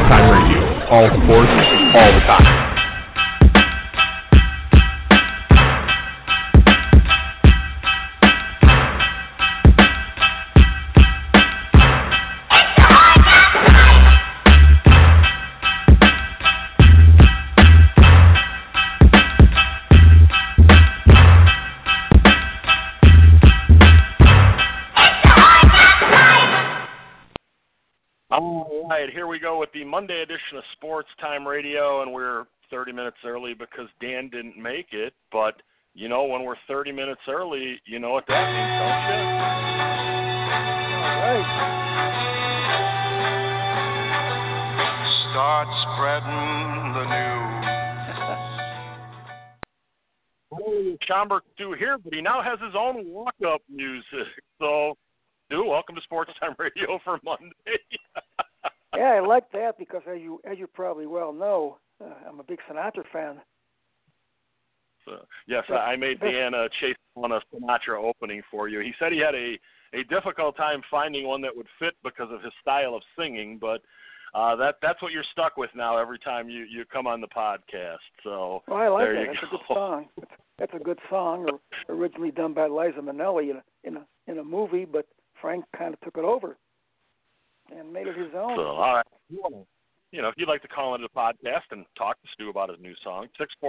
Time Radio. All sports, all the time. All right, here we go with the Monday edition of Sports Time Radio, and we're 30 minutes early because Dan didn't make it. But, you know, when we're 30 minutes early, you know what that means, don't you? All right. Start spreading the news. Schomburg Stu here, but he now has his own walk-up music. So, Stu, welcome to Sports Time Radio for Monday. Yeah, I like that because, as you probably well know, I'm a big Sinatra fan. So, yes, I made Dan chase on a Sinatra opening for you. He said he had a difficult time finding one that would fit because of his style of singing, but that's what you're stuck with now every time you come on the podcast. So well, I like there that. you That's go. a good song. That's a good song, originally done by Liza Minnelli in a movie, but Frank kind of took it over and made it his own. So, all right. You know, if you'd like to call into the podcast and talk to Stu about his new song,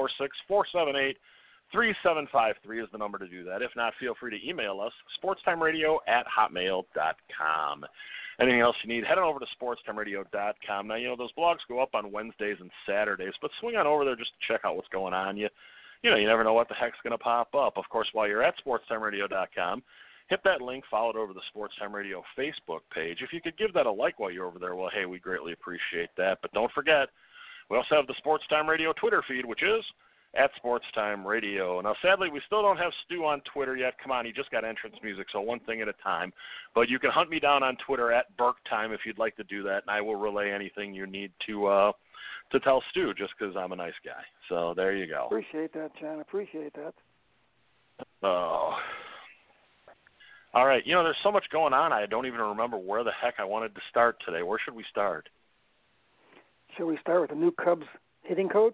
646-478-3753 is the number to do that. If not, feel free to email us, sportstimeradio@hotmail.com. Anything else you need, head on over to sportstimeradio.com. Now, you know, those blogs go up on Wednesdays and Saturdays, but swing on over there just to check out what's going on. You never know what the heck's going to pop up. Of course, while you're at sportstimeradio.com, hit that link, follow it over to the Sports Time Radio Facebook page. If you could give that a like while you're over there, well, hey, we greatly appreciate that. But don't forget, we also have the Sports Time Radio Twitter feed, which is at Sports Time Radio. Now, sadly, we still don't have Stu on Twitter yet. Come on, he just got entrance music, so one thing at a time. But you can hunt me down on Twitter at BurkeTime if you'd like to do that, and I will relay anything you need to tell Stu, just because I'm a nice guy. So there you go. Appreciate that, John. Appreciate that. Oh. All right, you know, there's so much going on, I don't even remember where the heck I wanted to start today. Where should we start? Shall we start with the new Cubs hitting coach?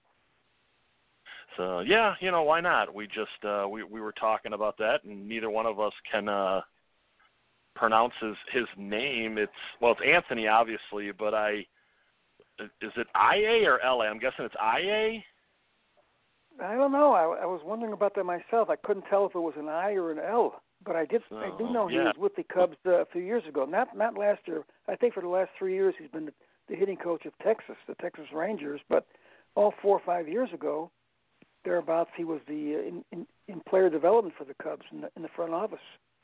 So, yeah, you know, why not? We just, we were talking about that, and neither one of us can pronounce his name. It's Anthony, obviously, but is it IA or LA? I'm guessing it's IA? I don't know. I was wondering about that myself. I couldn't tell if it was an I or an L. But I do know he was with the Cubs a few years ago. Not last year. I think for the last 3 years he's been the hitting coach of Texas, the Texas Rangers. But all 4 or 5 years ago, thereabouts, he was the in player development for the Cubs in the front office.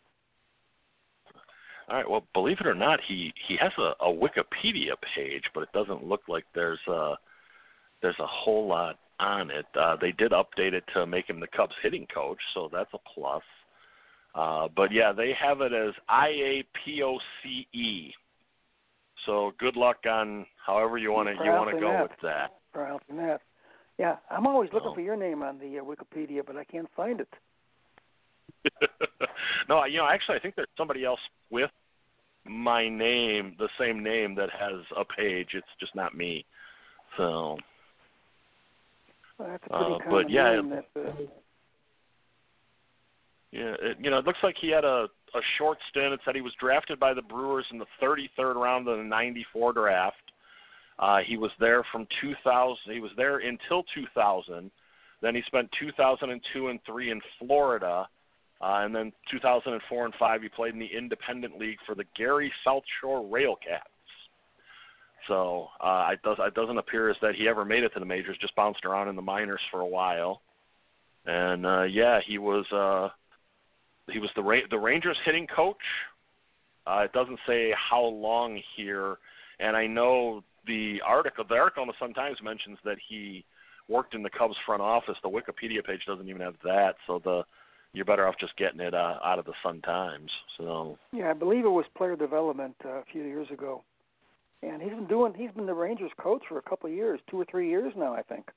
All right. Well, believe it or not, he has a Wikipedia page, but it doesn't look like there's a whole lot on it. They did update it to make him the Cubs hitting coach, so that's a plus. But yeah, they have it as IAPOCE. So good luck on however you want to go with that. Pronouncing that. Yeah, I'm always looking for your name on the Wikipedia, but I can't find it. No, you know, actually, I think there's somebody else with my name, the same name, that has a page. It's just not me. So. Well, that's a pretty common name. Yeah, it looks like he had a short stint. It said he was drafted by the Brewers in the 33rd round of the '94 draft. He was there from 2000. He was there until 2000. Then he spent 2002 and 3 in Florida, and then 2004 and 5 he played in the Independent League for the Gary South Shore Railcats. So it doesn't appear as that he ever made it to the majors. Just bounced around in the minors for a while, and he was. He was the Rangers hitting coach. It doesn't say how long here, and I know the article in the Sun-Times mentions that he worked in the Cubs front office. The Wikipedia page doesn't even have that, so you're better off just getting it out of the Sun-Times. So yeah, I believe it was player development a few years ago, and he's been the Rangers coach for a couple of years, 2 or 3 years now, I think.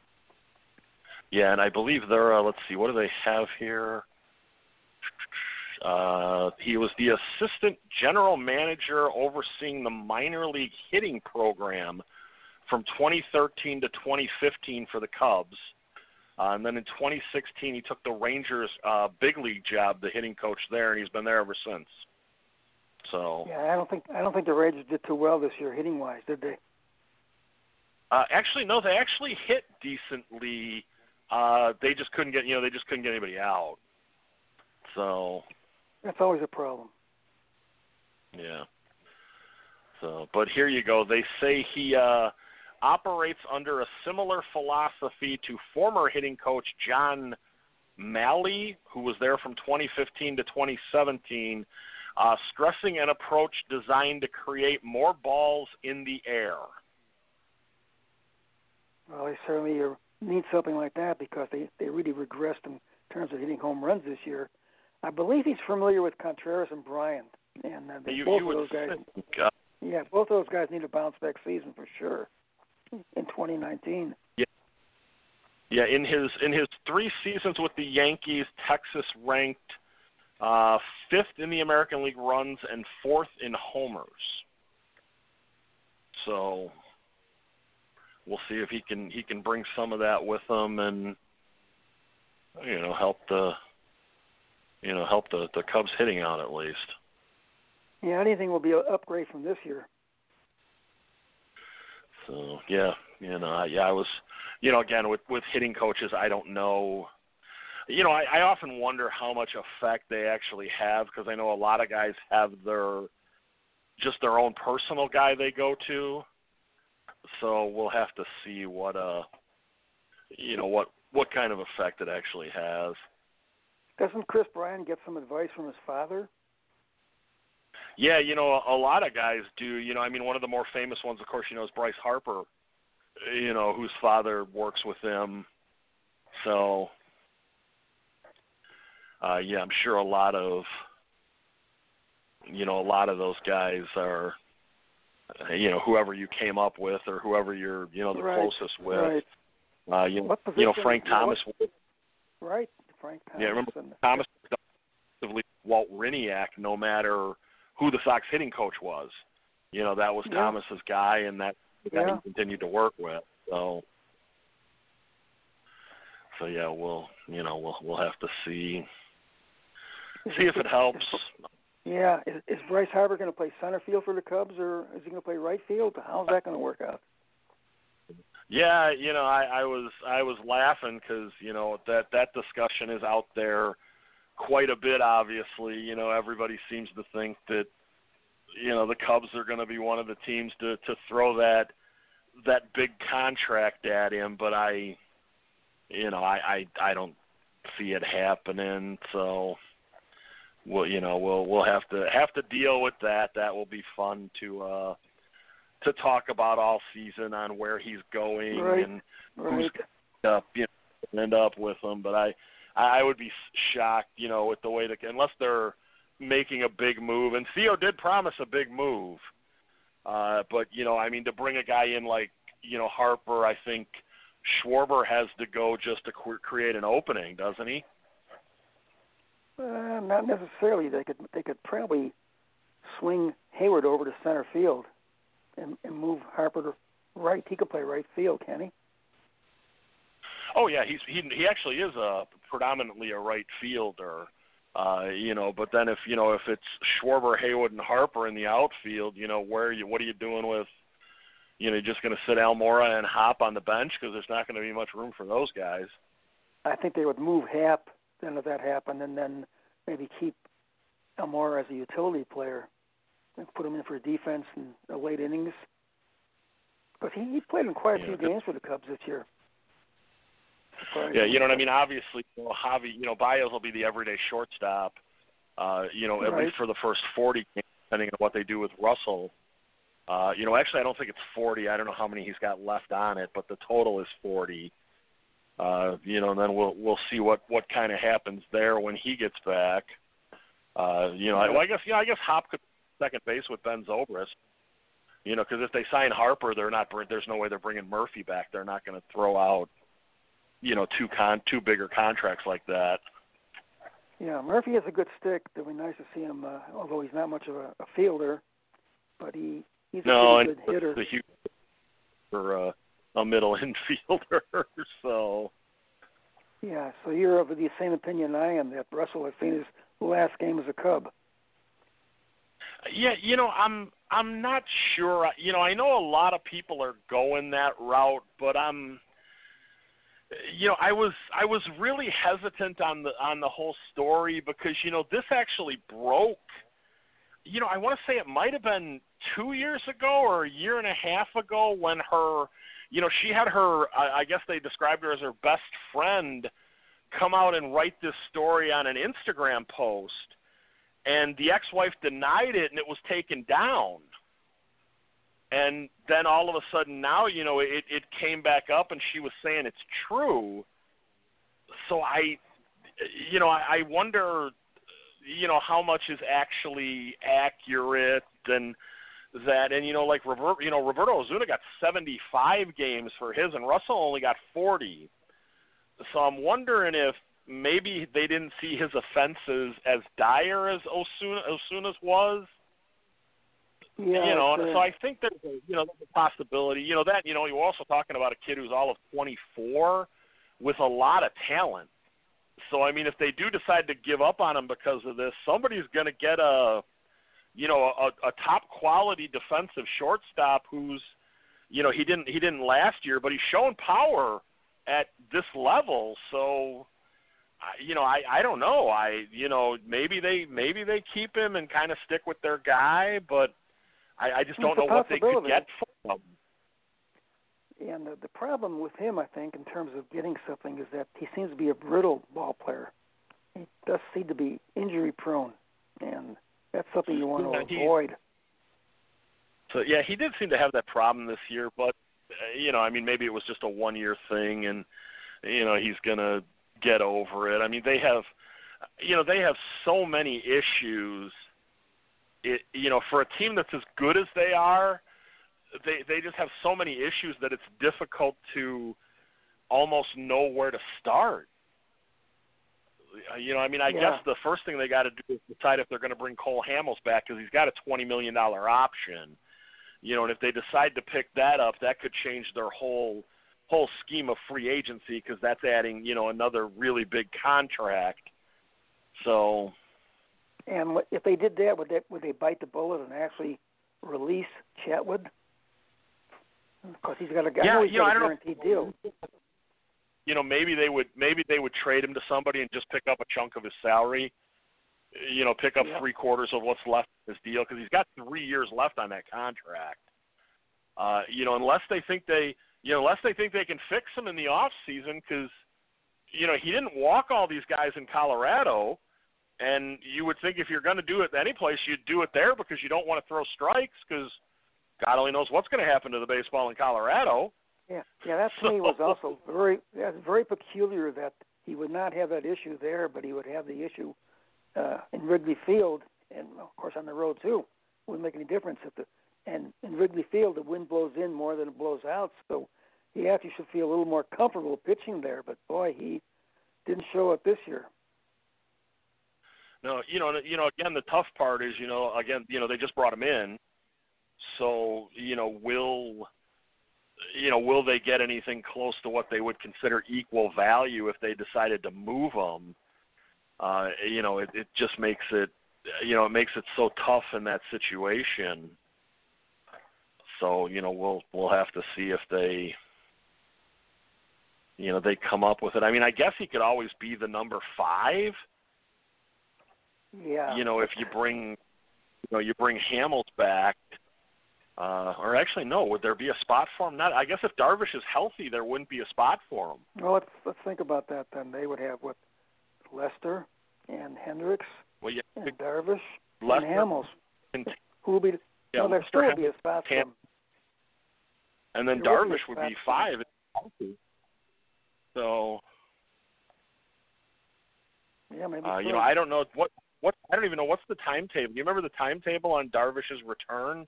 Yeah, and I believe they're let's see, what do they have here? He was the assistant general manager overseeing the minor league hitting program from 2013 to 2015 for the Cubs. And then in 2016, he took the Rangers' big league job, the hitting coach there, and he's been there ever since. So yeah, I don't think the Rangers did too well this year hitting wise, did they? Actually, no, they actually hit decently. They just couldn't get anybody out. So that's always a problem. Yeah. So, but here you go. They say he operates under a similar philosophy to former hitting coach John Malley, who was there from 2015 to 2017, stressing an approach designed to create more balls in the air. Well, they certainly need something like that because they really regressed in terms of hitting home runs this year. I believe he's familiar with Contreras and Bryant, and both of those guys. Yeah, both of those guys need a bounce-back season for sure in 2019. Yeah. In his 3 seasons with the Yankees, Texas ranked 5th in the American League runs and 4th in homers. So we'll see if he can bring some of that with him and help the Cubs hitting out at least. Yeah, anything will be an upgrade from this year. So I was, again with hitting coaches, I don't know. I often wonder how much effect they actually have because I know a lot of guys have their own personal guy they go to. So we'll have to see what kind of effect it actually has. Doesn't Chris Bryant get some advice from his father? Yeah, a lot of guys do. One of the more famous ones, of course, is Bryce Harper, whose father works with him. So, I'm sure a lot of those guys are, whoever you came up with or whoever you're, the closest with. Right. Frank Thomas. Right, Frank Thomas. Yeah, remember Thomas Walt Riniak, no matter who the Sox hitting coach was. That was Thomas's guy, and that's the guy he continued to work with. So yeah, we'll have to see if it helps. Yeah, is Bryce Harper going to play center field for the Cubs, or is he going to play right field? How's that going to work out? Yeah, I was laughing because that discussion is out there quite a bit. Obviously, everybody seems to think that the Cubs are going to be one of the teams to throw that big contract at him, but I don't see it happening. So we'll have to deal with that. That will be fun to talk about all season on where he's going and who's going to end up with him. But I would be shocked, with the way unless they're making a big move. And Theo did promise a big move. But, to bring a guy in like, Harper, I think Schwarber has to go just to create an opening, doesn't he? Not necessarily. They could probably swing Hayward over to center field and move Harper to right. He could play right field, can he? Oh yeah, he actually is predominantly a right fielder, But then if it's Schwarber, Hayward, and Harper in the outfield, what are you doing with? You're just going to sit Almora and Hop on the bench because there's not going to be much room for those guys. I think they would move Hap then if that happened, and then maybe keep Almora as a utility player and put him in for defense in the late innings. Because he played in quite a few games for the Cubs this year. Yeah, you know what I mean? Obviously, Javi, Baez will be the everyday shortstop, at least for the first 40 games, depending on what they do with Russell. Actually, I don't think it's 40. I don't know how many he's got left on it, but the total is 40. And then we'll see what kind of happens there when he gets back. I guess Hop could second base with Ben Zobrist. Because if they sign Harper, there's no way they're bringing Murphy back. They're not going to throw out, two bigger contracts like that. Yeah, Murphy has a good stick. It'd be nice to see him, although he's not much of a fielder, but he's a pretty good hitter. The huge for a middle infielder. So. Yeah, so you're of the same opinion I am that Russell has seen his last game as a Cub. Yeah, I'm not sure. I know a lot of people are going that route, but I was really hesitant on the whole story because this actually broke. I want to say it might have been 2 years ago or a year and a half ago when her, she had her, I guess they described her as her best friend, come out and write this story on an Instagram post, and the ex-wife denied it and it was taken down. And then all of a sudden now, it came back up and she was saying it's true. So I wonder, how much is actually accurate and that. And, like Roberto Osuna got 75 games for his and Russell only got 40. So I'm wondering if maybe they didn't see his offenses as dire as Osuna's was. Yeah, so I think there's a possibility. You're also talking about a kid who's all of 24 with a lot of talent. So I mean, if they do decide to give up on him because of this, somebody's going to get a top quality defensive shortstop who's, he didn't last year, but he's shown power at this level. So I don't know. Maybe they keep him and kind of stick with their guy, but I just don't know what they could get from him. And the problem with him, I think, in terms of getting something, is that he seems to be a brittle ball player. He does seem to be injury prone, and that's something you want to avoid. So yeah, he did seem to have that problem this year, but maybe it was just a 1 year thing, and he's gonna get over it. I mean, they have so many issues. For a team that's as good as they are, they just have so many issues that it's difficult to almost know where to start. I guess the first thing they got to do is decide if they're going to bring Cole Hamels back because he's got a $20 million option. And if they decide to pick that up, that could change their whole scheme of free agency because that's adding, another really big contract. So. And if they did that, would they bite the bullet and actually release Chatwood? Because he's got a guaranteed deal. Maybe they would trade him to somebody and just pick up a chunk of his salary. Pick up 3/4 of what's left of his deal because he's got 3 years left on that contract. Unless they think they can fix him in the off season because he didn't walk all these guys in Colorado. And you would think if you're going to do it any place, you'd do it there because you don't want to throw strikes because God only knows what's going to happen to the baseball in Colorado. Yeah, that to me was also very peculiar that he would not have that issue there, but he would have the issue in Wrigley Field, and of course on the road too. Wouldn't make any difference and in Wrigley Field the wind blows in more than it blows out, so he actually should feel a little more comfortable pitching there. But boy, he didn't show up this year. No, again, the tough part is, they just brought him in. So, will they get anything close to what they would consider equal value if they decided to move him? It just makes it, it makes it so tough in that situation. So, we'll have to see if they, they come up with it. I mean, I guess he could always be the number 5. Yeah. If you bring Hamels back, or actually no, would there be a spot for him? I guess if Darvish is healthy, there wouldn't be a spot for him. Well, let's think about that then. They would have Lester and Hendricks and Darvish Lester, and Hamels. Who will be? There still would be a spot for him. And then Darvish would be 5. So. Yeah, maybe. I don't know what I don't even know what's the timetable. Do you remember the timetable on Darvish's return?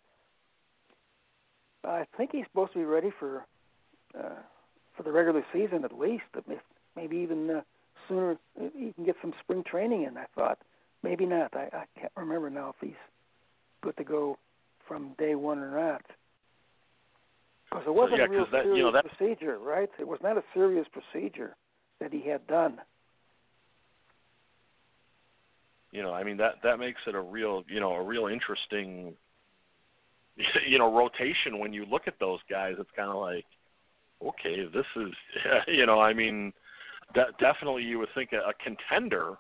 I think he's supposed to be ready for the regular season at least, maybe even sooner he can get some spring training in. I thought maybe not. I can't remember now if he's good to go from day one or not. Because it wasn't a real serious procedure, right? It was not a serious procedure that he had done. I mean that makes it a real interesting rotation when you look at those guys. It's kind of like, okay, this is I mean definitely you would think a contender.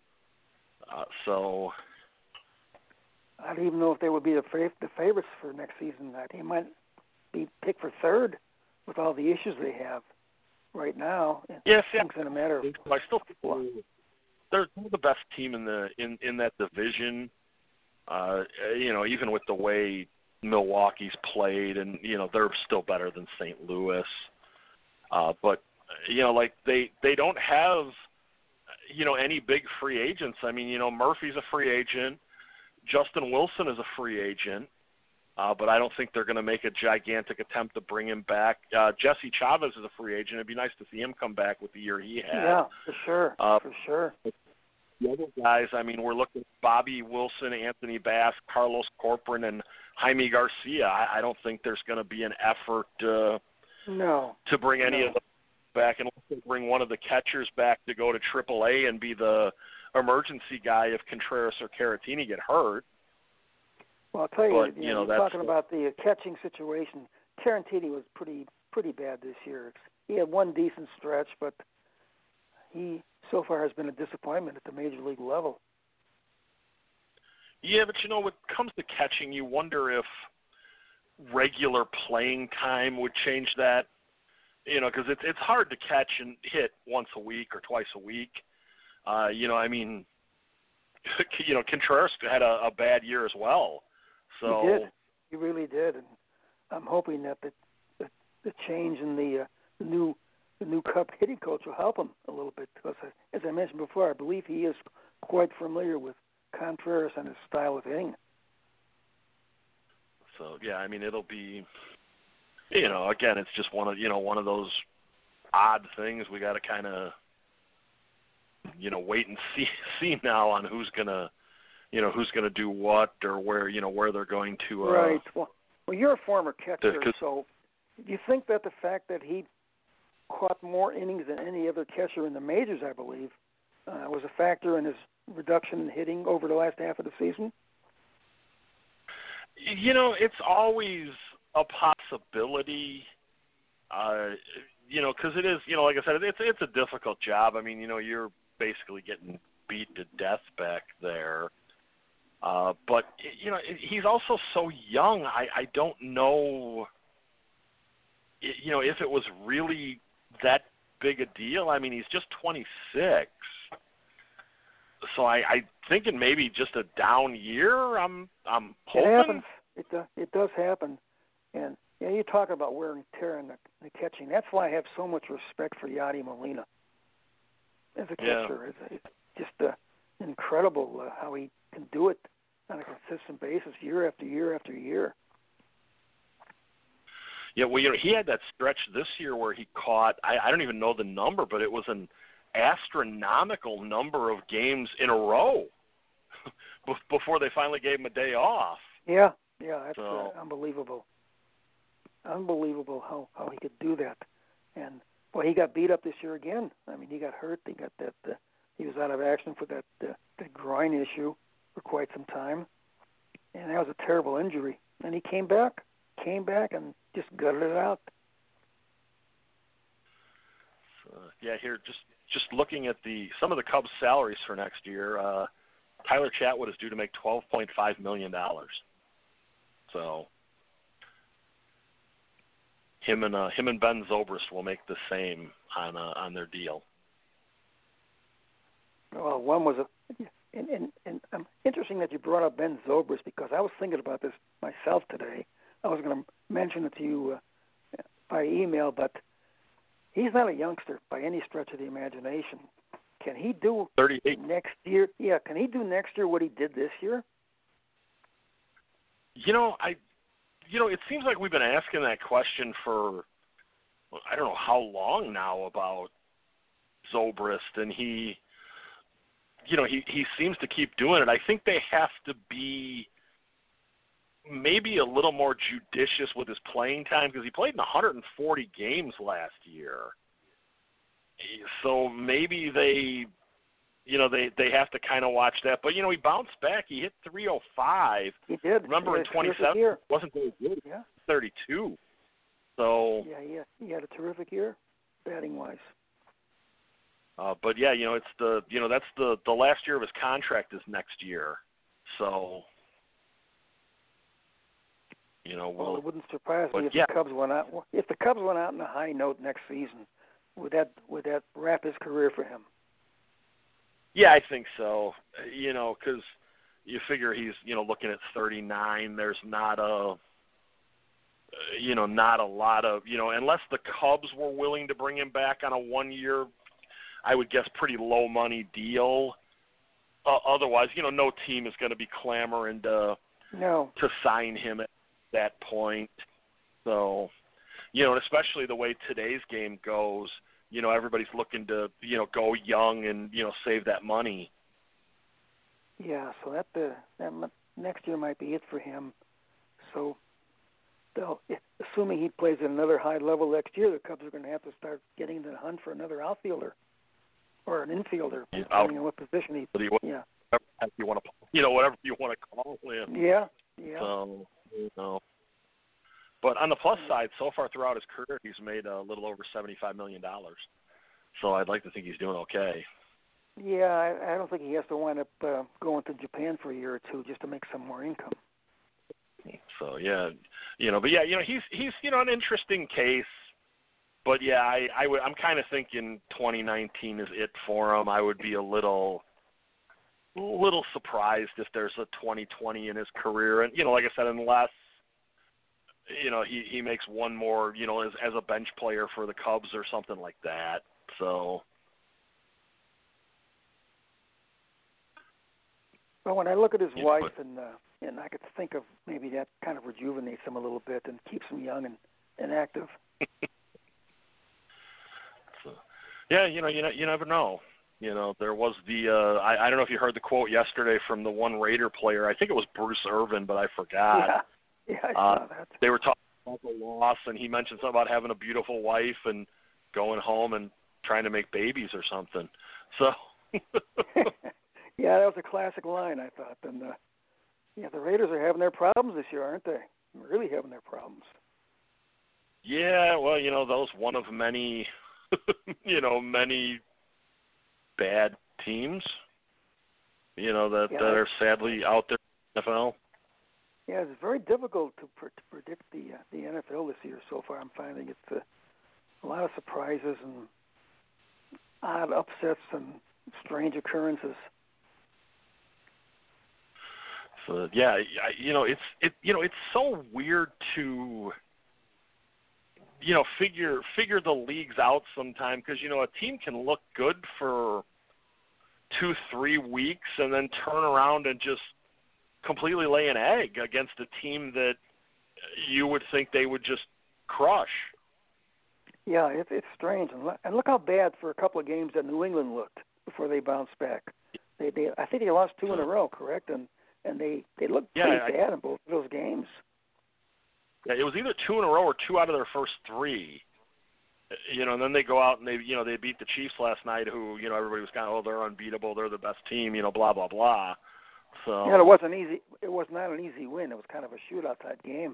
So I don't even know if they would be the favorites for next season. That he might be picked for third with all the issues they have right now. Yes, it's in a matter of. I still think they're the best team in that division. Even with the way Milwaukee's played, and they're still better than St. Louis. But they don't have any big free agents. I mean, Murphy's a free agent. Justin Wilson is a free agent. But I don't think they're going to make a gigantic attempt to bring him back. Jesse Chavez is a free agent. It'd be nice to see him come back with the year he had. Yeah, for sure. For sure. The other guys, I mean, we're looking at Bobby Wilson, Anthony Bass, Carlos Corcoran, and Jaime Garcia. I don't think there's going to be an effort to bring any of them back, unless they bring one of the catchers back to go to AAA and be the emergency guy if Contreras or Caratini get hurt. Well, I'll tell you, you're talking about the catching situation. Caratini was pretty bad this year. He had one decent stretch, but he so far has been a disappointment at the major league level. Yeah, but when it comes to catching, you wonder if regular playing time would change that. Because it's hard to catch and hit once a week or twice a week. I mean, Contreras had a bad year as well. So he did. He really did, and I'm hoping that the change in the new Cub hitting coach will help him a little bit, because, as I mentioned before, I believe he is quite familiar with Contreras and his style of hitting. So yeah, I mean, it'll be, again, it's just one of those odd things we got to kind of, wait and see now on who's gonna do what, or where they're going to. Right. Well, you're a former catcher, so do you think that the fact that he caught more innings than any other catcher in the majors, I believe, was a factor in his reduction in hitting over the last half of the season? It's always a possibility, because it is, like I said, it's a difficult job. I mean, you're basically getting beat to death back there. But, he's also so young. I don't know, if it was really that big a deal. I mean, he's just 26. So I thinking maybe just a down year. I'm hoping. It happens. It does happen. And you're talking about wear and tear in the catching. That's why I have so much respect for Yadi Molina as a catcher. Yeah. It's just incredible how he can do it on a consistent basis year after year after year. Yeah, well, he had that stretch this year where he caught, I don't even know the number, but it was an astronomical number of games in a row before they finally gave him a day off. Yeah, that's unbelievable. Unbelievable how he could do that. And, well, he got beat up this year again. I mean, he got hurt. He got that. He was out of action for that groin issue for quite some time, and that was a terrible injury. And he came back and just gutted it out. Yeah, here just looking at some of the Cubs' salaries for next year. Tyler Chatwood is due to make $12.5 million. So him and Ben Zobrist will make the same on their deal. Well, one was and interesting that you brought up Ben Zobrist, because I was thinking about this myself today. I was going to mention it to you by email, but he's not a youngster by any stretch of the imagination. Can he do 38 next year? Yeah, can he do next year what he did this year? It seems like we've been asking that question for, I don't know how long now, about Zobrist, and he seems to keep doing it. I think they have to be maybe a little more judicious with his playing time because he played in 140 games last year. So maybe they have to kind of watch that. But, he bounced back. He hit 305. He did. Remember in 27, wasn't very good. Yeah. 32. So. Yeah, he had a terrific year, batting-wise. But yeah, it's that's the last year of his contract is next year. So. Well, it wouldn't surprise me if the Cubs went out. If the Cubs went out on a high note next season, would that wrap his career for him? Yeah, I think so. Because you figure he's looking at 39. There's not a lot of unless the Cubs were willing to bring him back on a 1-year, I would guess pretty low money deal. Otherwise, no team is going to be clamoring to sign him at that point. So, and especially the way today's game goes, everybody's looking to, go young and, save that money. Yeah, so that next year might be it for him. So, assuming he plays at another high level next year, the Cubs are going to have to start getting in the hunt for another outfielder or an infielder, depending on what position he. Yeah. Whatever you want to, whatever you want to call him. Yeah. So, but on the plus side, so far throughout his career, he's made a little over $75 million. So I'd like to think he's doing okay. Yeah, I don't think he has to wind up going to Japan for a year or two just to make some more income. So yeah, he's an interesting case. But yeah, I'm kind of thinking 2019 is it for him. I would be a little surprised if there's a 2020 in his career. And like I said, unless he makes one more as a bench player for the Cubs or something like that. So. Well, when I look at his wife and I could think of maybe that kind of rejuvenates him a little bit and keeps him young and active. So, yeah, you never know. There was the I don't know if you heard the quote yesterday from the one Raider player. I think it was Bruce Irvin, but I forgot. Yeah, I saw that. They were talking about the loss, and he mentioned something about having a beautiful wife and going home and trying to make babies or something. So. Yeah, that was a classic line, I thought. And the Raiders are having their problems this year, aren't they? Really having their problems. Yeah, well, those one of many, many bad teams, that are sadly out there in the NFL. Yeah, it's very difficult to predict the NFL this year so far. I'm finding it's a lot of surprises and odd upsets and strange occurrences. So yeah, it's so weird to figure the leagues out sometime because a team can look good for 2-3 weeks and then turn around and just completely lay an egg against a team that you would think they would just crush. Yeah, it's strange, and look how bad for a couple of games that New England looked before they bounced back. I think they lost 2 in a row, correct? And they looked pretty bad in both of those games. Yeah, it was either 2 in a row or 2 out of their first 3. And then they go out and they beat the Chiefs last night, who everybody was kind of, they're unbeatable, they're the best team, blah blah blah. So yeah, it wasn't easy. It was not an easy win. It was kind of a shootout type game.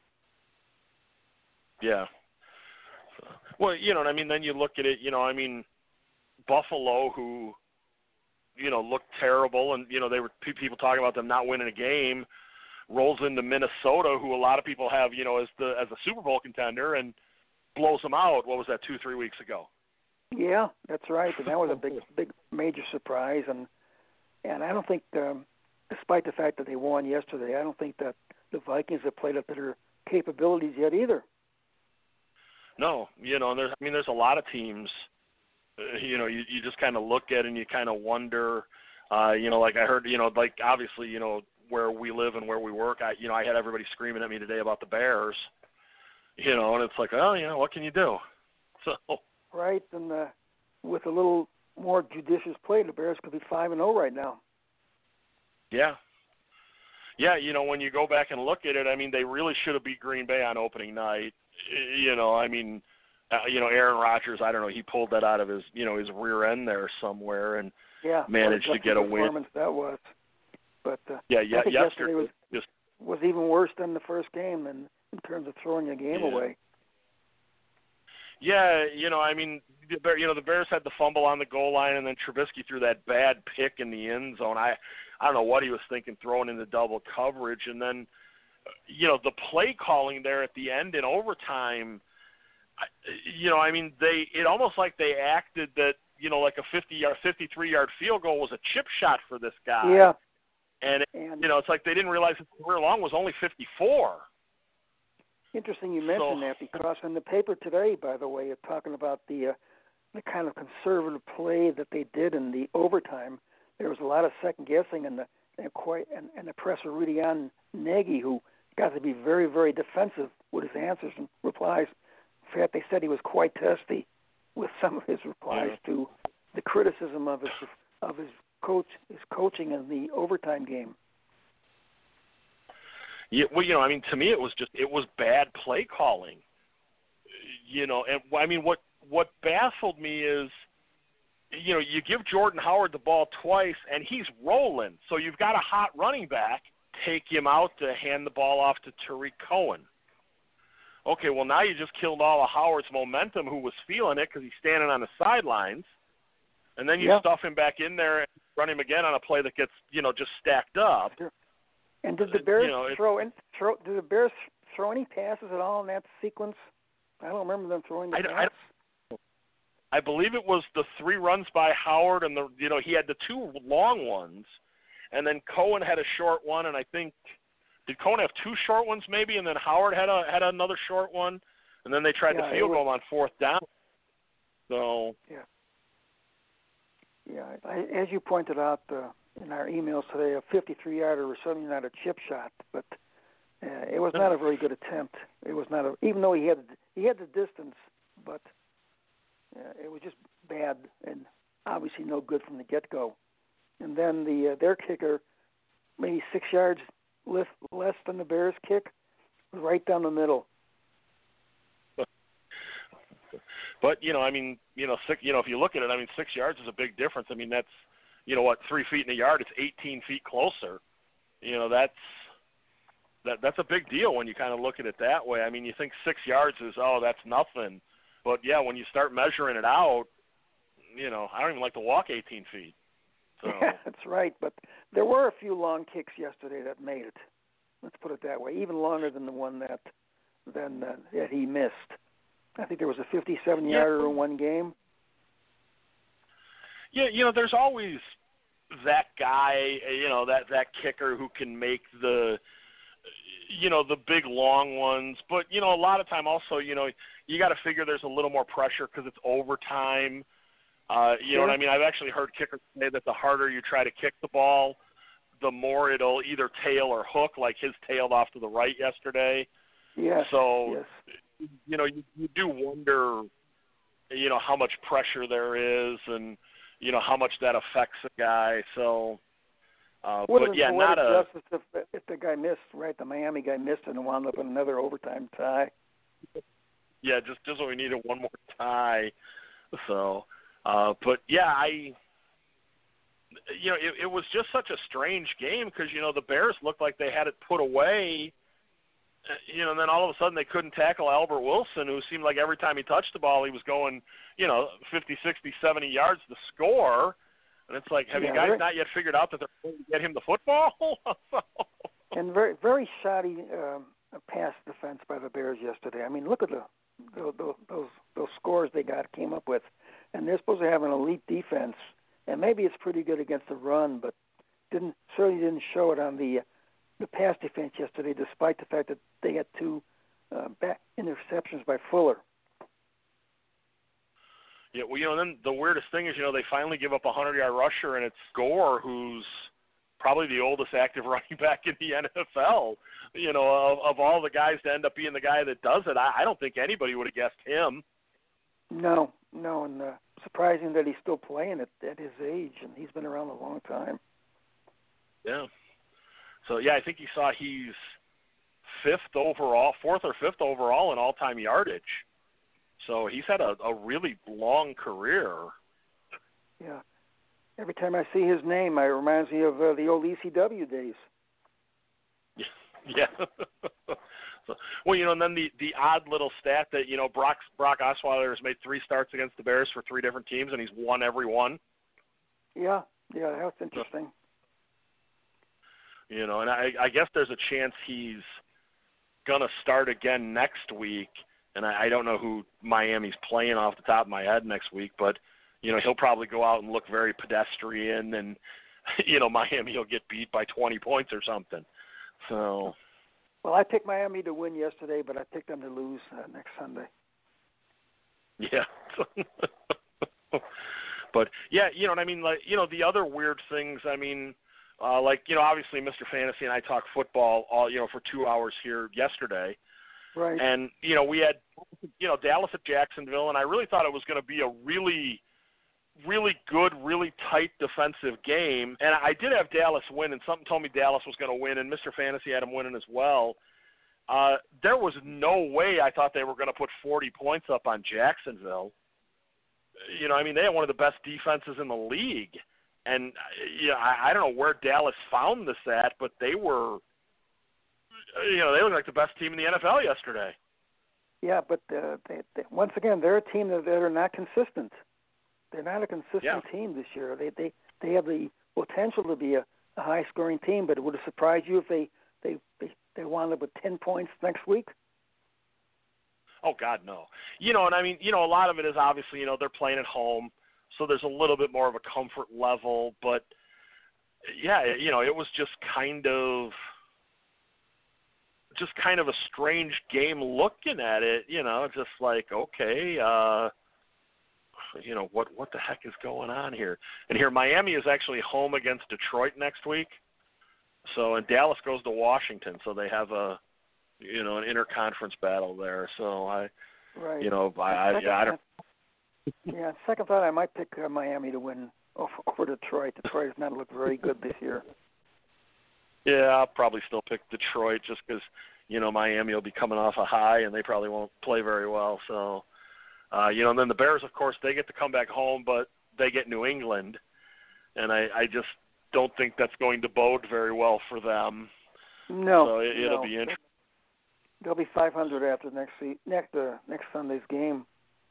Yeah. So, well, what I mean. Then you look at it. Buffalo, who looked terrible, and they were people talking about them not winning a game, rolls into Minnesota, who a lot of people have as a Super Bowl contender, and blows them out. What was that, 2-3 weeks ago? Yeah, that's right. And that was a big major surprise, and I don't think, despite the fact that they won yesterday, I don't think that the Vikings have played up to their capabilities yet either. No, and there's a lot of teams. You just kind of look at it and you kind of wonder. Like I heard, like obviously, where we live and where we work, I had everybody screaming at me today about the Bears. And it's like, what can you do? So right, and with a little more judicious play, the Bears could be 5-0 right now. Yeah. Yeah, when you go back and look at it, I mean, they really should have beat Green Bay on opening night. I mean, Aaron Rodgers, I don't know, he pulled that out of his, his rear end there somewhere and managed to get a win. That was. But I think yesterday was even worse than the first game in terms of throwing a game away. Yeah, I mean, the Bears had the fumble on the goal line, and then Trubisky threw that bad pick in the end zone. I don't know what he was thinking throwing into double coverage, and then the play calling there at the end in overtime. I mean, it almost like they acted that like a 53-yard field goal was a chip shot for this guy. Yeah. And it's like they didn't realize his career long was only 54. Interesting you mentioned that, because in the paper today, by the way, talking about the kind of conservative play that they did in the overtime, there was a lot of second guessing, and the presser Rudy Nagy, who got to be very, very defensive with his answers and replies. In fact, they said he was quite testy with some of his replies to the criticism of his coaching in the overtime game. Yeah, well, I mean, to me, it was bad play calling. And I mean, what baffled me is, you give Jordan Howard the ball twice, and he's rolling. So you've got a hot running back, take him out to hand the ball off to Tariq Cohen. Okay, well, now you just killed all of Howard's momentum, who was feeling it because he's standing on the sidelines. And then you stuff him back in there and run him again on a play that gets, just stacked up. Sure. And did the Bears did the Bears throw any passes at all in that sequence? I don't remember them throwing the pass. I believe it was the 3 runs by Howard, and he had the 2 long ones, and then Cohen had a short one, and I think did Cohen have 2 short ones maybe, and then Howard had another short one, and then they tried the field goal on 4th down. So as you pointed out in our emails today, a 53-yarder was certainly not a chip shot, but it was not a very good attempt. It was not even though he had the distance, but it was just bad and obviously no good from the get-go. And then their kicker, maybe 6 yards less than the Bears' kick, right down the middle. But I mean, if you look at it, I mean, 6 yards is a big difference. I mean, that's 3 feet in a yard. It's 18 feet closer. That's a big deal when you kind of look at it that way. I mean, you think 6 yards is that's nothing, but when you start measuring it out, I don't even like to walk 18 feet. So. Yeah, that's right. But there were a few long kicks yesterday that made it. Let's put it that way. Even longer than the one that he missed. I think there was a 57-yarder in one game. Yeah, there's always that guy, that kicker who can make the big long ones. But, a lot of time also, you got to figure there's a little more pressure because it's overtime. You know what I mean? I've actually heard kickers say that the harder you try to kick the ball, the more it'll either tail or hook, like his tailed off to the right yesterday. Yes. So, you do wonder, how much pressure there is and, how much that affects a guy. So, but yeah, not a justice if the guy missed, right? The Miami guy missed and wound up in another overtime tie. Yeah, just so we needed one more tie. So, but yeah, it was just such a strange game because the Bears looked like they had it put away. And then all of a sudden they couldn't tackle Albert Wilson, who seemed like every time he touched the ball, he was going, 50, 60, 70 yards to score. And it's like, have you guys not yet figured out that they're going to get him the football? And very, very shoddy pass defense by the Bears yesterday. I mean, look at those scores they came up with. And they're supposed to have an elite defense. And maybe it's pretty good against the run, but certainly didn't show it on the pass defense yesterday, despite the fact that they had 2 back interceptions by Fuller. Yeah, well, then the weirdest thing is, they finally give up a 100-yard rusher, and it's Gore, who's probably the oldest active running back in the NFL. Of all the guys to end up being the guy that does it, I don't think anybody would have guessed him. No, and surprising that he's still playing at his age, and he's been around a long time. Yeah. So, yeah, I think he's 4th or 5th overall in all-time yardage. So he's had a really long career. Yeah. Every time I see his name, it reminds me of the old ECW days. Yeah. So, well, and then the odd little stat that, Brock Osweiler has made 3 starts against the Bears for 3 different teams, and he's won every one. Yeah, that's interesting. And I guess there's a chance he's going to start again next week, and I don't know who Miami's playing off the top of my head next week, but, he'll probably go out and look very pedestrian, and, Miami will get beat by 20 points or something. So... Well, I picked Miami to win yesterday, but I picked them to lose next Sunday. Yeah. But, yeah, what I mean? Like, the other weird things, I mean, obviously Mr. Fantasy and I talked football all, for 2 hours here yesterday. Right. And, we had, Dallas at Jacksonville, and I really thought it was going to be a really, really good, really tight defensive game. And I did have Dallas win, and something told me Dallas was going to win, and Mr. Fantasy had him winning as well. There was no way I thought they were going to put 40 points up on Jacksonville. I mean, they had one of the best defenses in the league. And, I don't know where Dallas found this at, but they were, they looked like the best team in the NFL yesterday. Yeah, but they, once again, they're a team that are not consistent. They're not a consistent team this year. They have the potential to be a high-scoring team, but it would have surprised you if they wound up with 10 points next week. Oh, God, no. And I mean, a lot of it is obviously, they're playing at home, so there's a little bit more of a comfort level. But, yeah, it was just kind of a strange game looking at it, just like, okay, what the heck is going on here? And here, Miami is actually home against Detroit next week. So, and Dallas goes to Washington, so they have an interconference battle there. So I don't. Yeah, second thought, I might pick Miami to win over Detroit. Detroit has not looked very good this year. Yeah, I'll probably still pick Detroit just because, Miami will be coming off a high and they probably won't play very well. So, and then the Bears, of course, they get to come back home, but they get New England. And I just don't think that's going to bode very well for them. No. So it'll be interesting. They'll be 500 after next Sunday's game.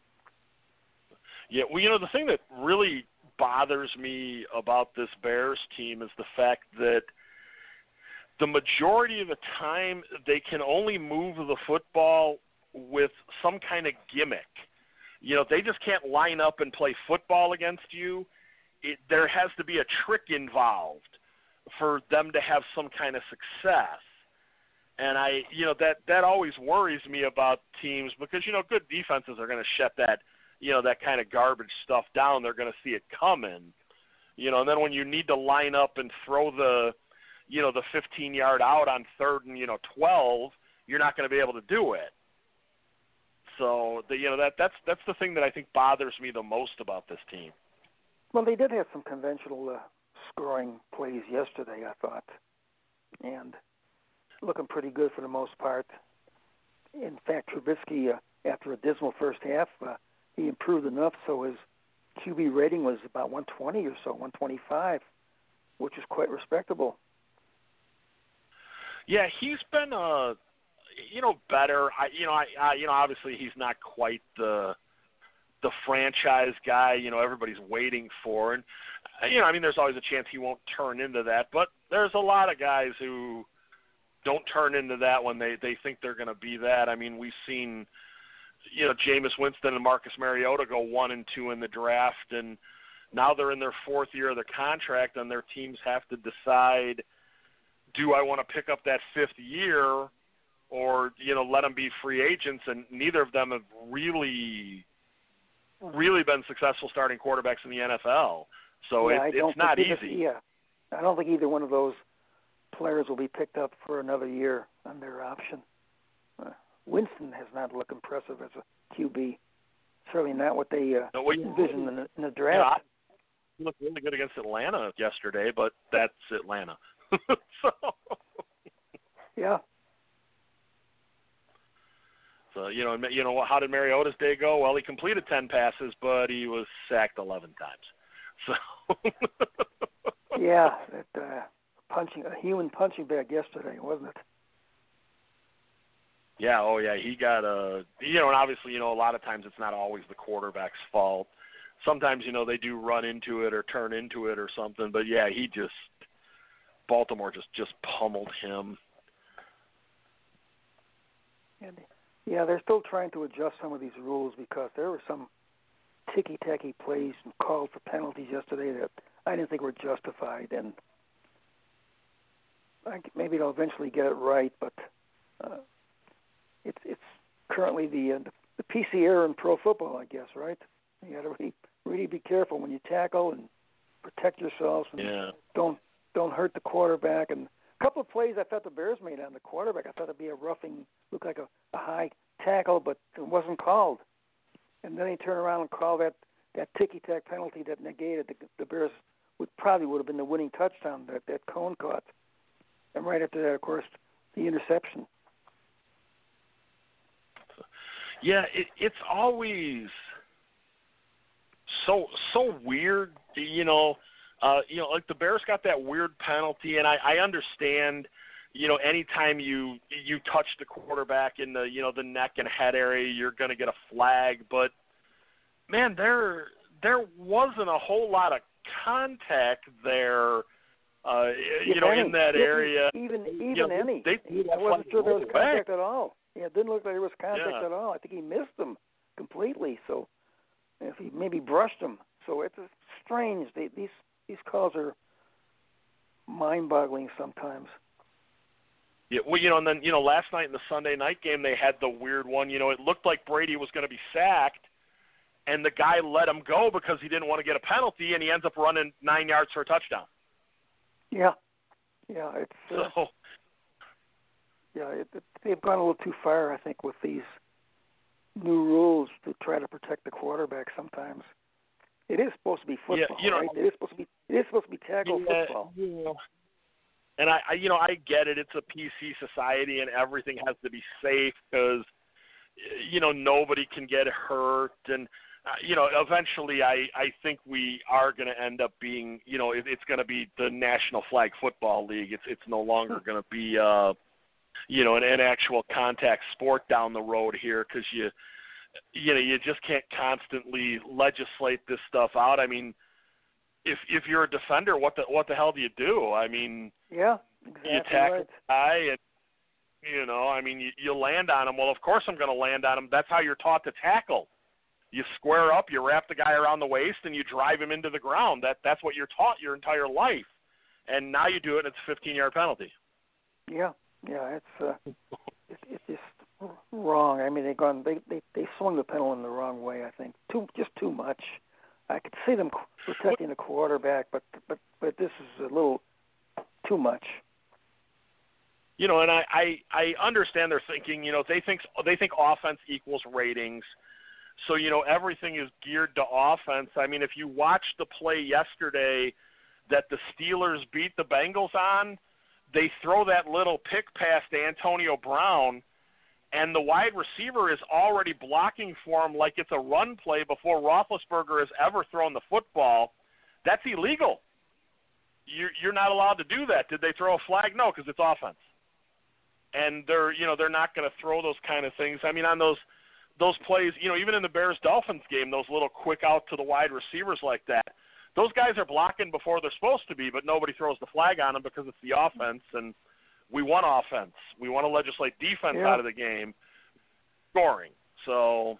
Yeah, well, the thing that really bothers me about this Bears team is the fact that the majority of the time they can only move the football with some kind of gimmick. They just can't line up and play football against you. There has to be a trick involved for them to have some kind of success. And that always worries me about teams because, good defenses are going to shut that, that kind of garbage stuff down. They're going to see it coming, and then when you need to line up and throw the 15-yard out on 3rd and, 12, you're not going to be able to do it. So, that's the thing that I think bothers me the most about this team. Well, they did have some conventional scoring plays yesterday, I thought, and looking pretty good for the most part. In fact, Trubisky, after a dismal first half, he improved enough so his QB rating was about 120 or so, 125, which is quite respectable. Yeah, he's been, better. Obviously he's not quite the franchise guy, everybody's waiting for. And, there's always a chance he won't turn into that. But there's a lot of guys who don't turn into that when they think they're going to be that. I mean, we've seen, Jameis Winston and Marcus Mariota go 1 and 2 in the draft, and now they're in their 4th year of their contract, and their teams have to decide, do I want to pick up that 5th year or, let them be free agents? And neither of them have really been successful starting quarterbacks in the NFL. So it's not easy. I don't think either one of those players will be picked up for another year on their option. Winston has not looked impressive as a QB certainly not what they envisioned in the draft. Yeah, looked really good against Atlanta yesterday, but that's Atlanta. So. Yeah. So how did Mariota's day go? Well, he completed 10 passes, but he was sacked 11 times. So. Yeah, that a human punching bag yesterday, wasn't it? Yeah, he got and obviously, a lot of times it's not always the quarterback's fault. Sometimes, they do run into it or turn into it or something, but yeah, Baltimore just pummeled him. And, yeah, they're still trying to adjust some of these rules because there were some ticky-tacky plays and called for penalties yesterday that I didn't think were justified, and maybe they'll eventually get it right, but it's currently the PC era in pro football, I guess, right? You got to really be careful when you tackle and protect yourselves and don't hurt the quarterback. And a couple of plays I thought the Bears made on the quarterback, I thought it'd be a roughing, looked like a high tackle, but it wasn't called. And then they turn around and call that ticky-tack penalty that negated the Bears would have been the winning touchdown that Cohen caught. And right after that, of course, the interception. Yeah, it's always so weird, like the Bears got that weird penalty, and I understand, anytime you touch the quarterback in the the neck and head area, you're going to get a flag, but man, there wasn't a whole lot of contact there, in that area. Even any. I wasn't sure there was contact at all. Yeah, it didn't look like there was contact at all. I think he missed him completely. So if he maybe brushed him. So it's strange. These calls are mind-boggling sometimes. Yeah, well, and then last night in the Sunday night game they had the weird one. It looked like Brady was going to be sacked, and the guy let him go because he didn't want to get a penalty, and he ends up running 9 yards for a touchdown. Yeah, it's they've gone a little too far, I think, with these new rules to try to protect the quarterback. Sometimes it is supposed to be football, right? It is supposed to be tackle football. Yeah. And I get it. It's a PC society, and everything has to be safe because nobody can get hurt, and eventually I think we are going to end up being, it's going to be the National Flag Football League. It's no longer going to be, an actual contact sport down the road here because you just can't constantly legislate this stuff out. I mean, if you're a defender, what the hell do you do? I mean, yeah, exactly. You tackle the guy, and you land on him. Well, of course I'm going to land on him. That's how you're taught to tackle. You square up, you wrap the guy around the waist, and you drive him into the ground. That's what you're taught your entire life. And now you do it, and it's a 15-yard penalty. Yeah, it's just wrong. I mean, they swung the pendulum the wrong way. I think just too much. I could see them protecting the quarterback, but this is a little too much. And I understand their thinking. They think offense equals ratings. So, everything is geared to offense. I mean, if you watched the play yesterday that the Steelers beat the Bengals on, they throw that little pick pass to Antonio Brown, and the wide receiver is already blocking for him like it's a run play before Roethlisberger has ever thrown the football. That's illegal. You're not allowed to do that. Did they throw a flag? No, because it's offense. And they're not going to throw those kind of things. I mean, on those plays, even in the Bears-Dolphins game, those little quick out to the wide receivers like that, those guys are blocking before they're supposed to be, but nobody throws the flag on them because it's the offense, and we want offense. We want to legislate defense out of the game, scoring. So,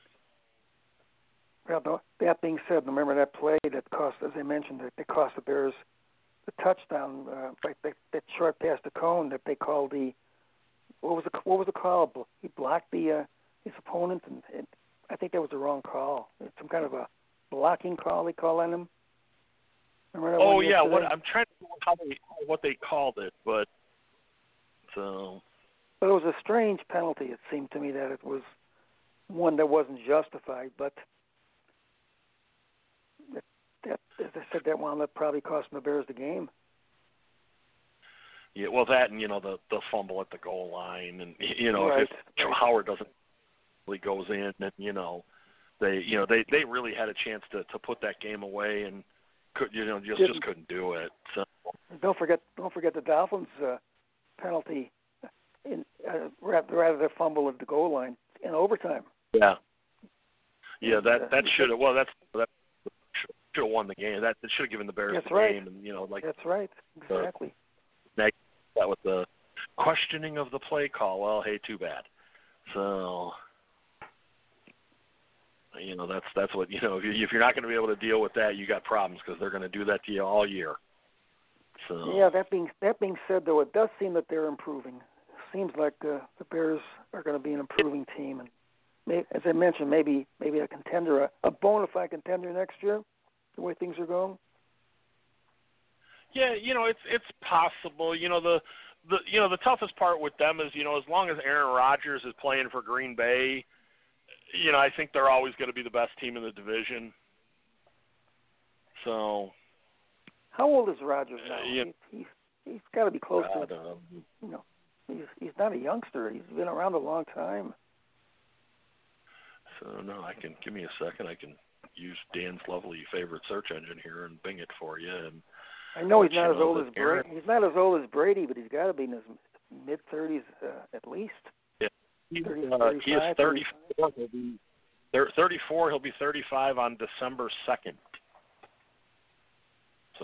well, that being said, remember that play that cost, as I mentioned, that cost the Bears the touchdown, that short pass to Cohen that they called what was the call? He blocked his opponent, and I think that was the wrong call. It's some kind of a blocking call they call on him. Oh yeah, I'm trying to remember what they called it, but so. But it was a strange penalty. It seemed to me that it was one that wasn't justified. But as I said, that wound up probably costing the Bears the game. Yeah, well, that and the fumble at the goal line, and right. if Howard doesn't really goes in, and they really had a chance to put that game away, and just couldn't do it. So don't forget the Dolphins penalty in rather than fumble at the goal line in overtime. Yeah, that should have should have won the game. That should have given the Bears the game, and that's right, exactly. That with the questioning of the play call. Well, hey, too bad. So that's what if you're not going to be able to deal with that, you got problems because they're going to do that to you all year. So yeah, that being said, though, it does seem that they're improving. Seems like the Bears are going to be an improving team, and as I mentioned, maybe a contender, a bona fide contender next year. The way things are going. Yeah, it's possible. The toughest part with them is as long as Aaron Rodgers is playing for Green Bay, I think they're always going to be the best team in the division. So. How old is Rodgers now? He's got to be close to. He's not a youngster. He's been around a long time. So no, give me a second. I can use Dan's lovely favorite search engine here and Bing it for you. And I know he's not as old as Brady. He's not as old as Brady, but he's got to be in his mid-30s at least. Yeah, he is 34. He'll be 34. He'll be 35 on December 2nd. So.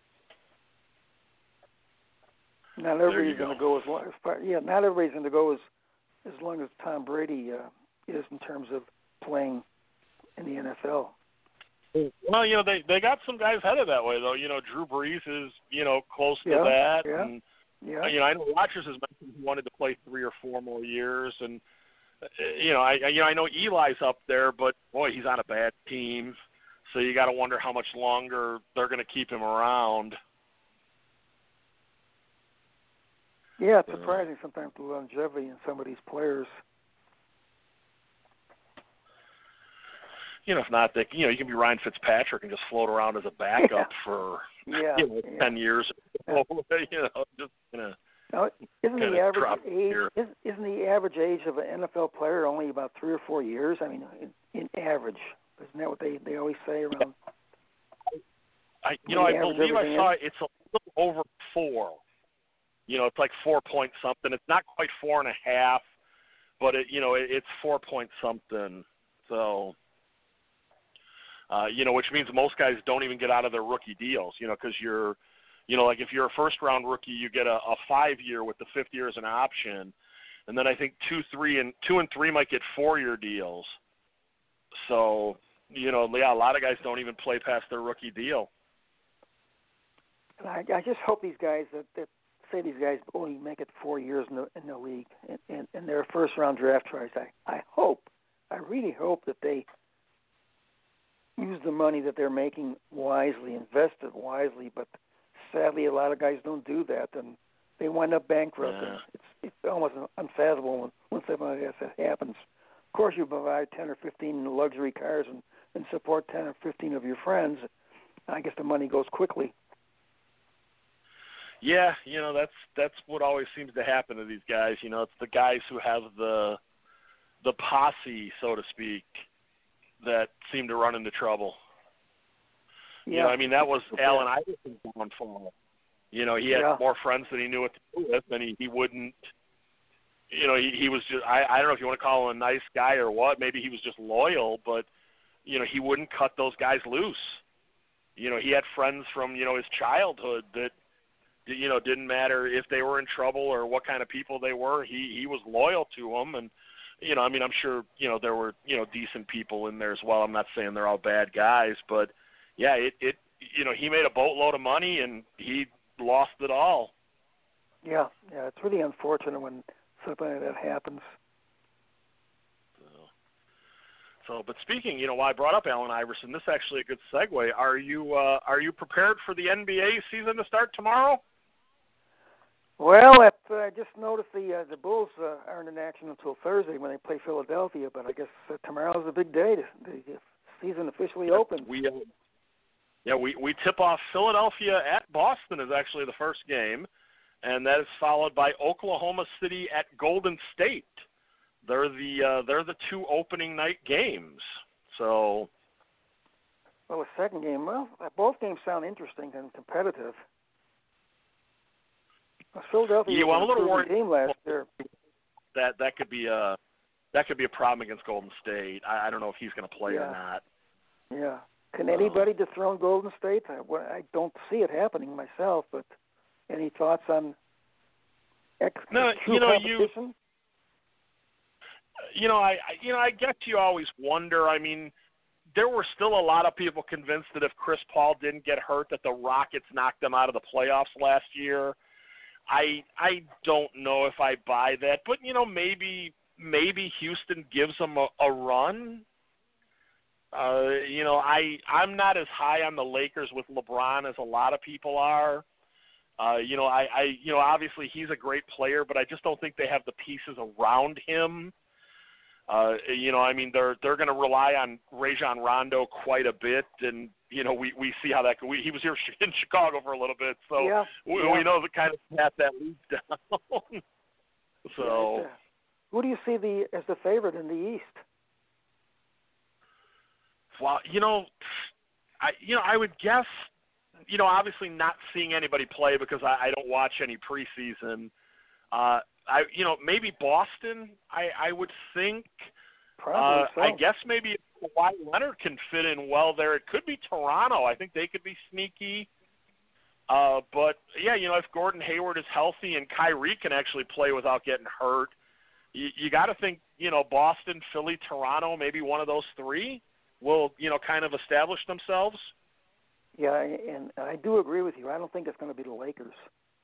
Not everybody's going to go as long as not everybody's going to go as long as Tom Brady is in terms of playing in the NFL. Well, they got some guys headed that way though. Drew Brees is close to that. Yeah. And, I know Rodgers has mentioned he wanted to play 3 or 4 more years, and I know Eli's up there, but boy, he's on a bad team, so you got to wonder how much longer they're going to keep him around. Yeah, it's surprising sometimes the longevity in some of these players. If not, you can be Ryan Fitzpatrick and just float around as a backup for 10 years. Now, isn't the average age of an NFL player only about 3 or 4 years? I mean, in average, isn't that what they always say around? I believe I saw it's a little over 4. It's like 4 point something. It's not quite 4.5, but it's 4 point something. So. Which means most guys don't even get out of their rookie deals, because you're, like if you're a first-round rookie, you get a 5-year with the 5th year as an option. And then I think 2 and 3 might get 4-year deals. So, a lot of guys don't even play past their rookie deal. And I just hope these guys that say these guys only make it 4 years in the league and they're first-round draft choice. I really hope that they use the money that they're making wisely, invest it wisely, but sadly a lot of guys don't do that, and they wind up bankrupt. Yeah. It's almost unfathomable when something like that happens. Of course, you provide 10 or 15 luxury cars and support 10 or 15 of your friends. I guess the money goes quickly. Yeah, that's what always seems to happen to these guys. It's the guys who have the posse, so to speak, that seem to run into trouble. Yeah. That was Allen Iverson's downfall. He had more friends than he knew what to do with, and he wouldn't, he was just, I don't know if you want to call him a nice guy or what, maybe he was just loyal, but, he wouldn't cut those guys loose. He had friends from, his childhood that, didn't matter if they were in trouble or what kind of people they were, he was loyal to them, and, I'm sure, there were, decent people in there as well. I'm not saying they're all bad guys, but, yeah, he made a boatload of money and he lost it all. Yeah, it's really unfortunate when something like that happens. But speaking, why I brought up Allen Iverson, this is actually a good segue. Are you prepared for the NBA season to start tomorrow? Well, I just noticed the Bulls aren't in action until Thursday when they play Philadelphia, but I guess tomorrow's a big day. The season officially opens. Yeah, we tip off Philadelphia at Boston is actually the first game, and that is followed by Oklahoma City at Golden State. They're the two opening night games. So, well, the second game, both games sound interesting and competitive. Philadelphia I'm a little worried game last year. That could be a problem against Golden State. I don't know if he's going to play or not. Yeah. Can anybody dethrone Golden State? I don't see it happening myself, but any thoughts on competition? I guess you always wonder. I mean, there were still a lot of people convinced that if Chris Paul didn't get hurt, that the Rockets knocked them out of the playoffs last year. I don't know if I buy that, but maybe Houston gives them a run. I'm not as high on the Lakers with LeBron as a lot of people are. Obviously he's a great player, but I just don't think they have the pieces around him. They're going to rely on Rajon Rondo quite a bit, and we see how that. He was here in Chicago for a little bit, so we know the kind of path that leads down. So, who do you see as the favorite in the East? Well, I would guess, obviously not seeing anybody play because I don't watch any preseason. Maybe Boston. I would think. Probably so. I guess maybe if Kawhi Leonard can fit in well there. It could be Toronto. I think they could be sneaky. But yeah, if Gordon Hayward is healthy and Kyrie can actually play without getting hurt, you got to think, Boston, Philly, Toronto, maybe one of those three will, kind of establish themselves. Yeah, and I do agree with you. I don't think it's going to be the Lakers.